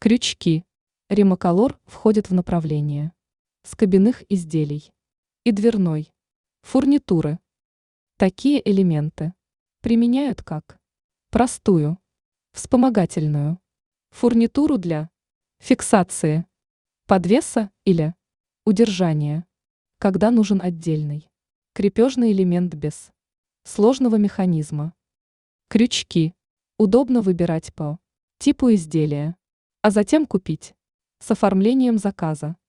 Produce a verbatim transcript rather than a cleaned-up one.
Крючки. Римоколор входит в направление скобяных изделий и дверной фурнитуры. Такие элементы применяют как простую, вспомогательную фурнитуру для фиксации, подвеса или удержания, когда нужен отдельный крепежный элемент без сложного механизма. Крючки удобно выбирать по типу изделия, а затем купить с оформлением заказа.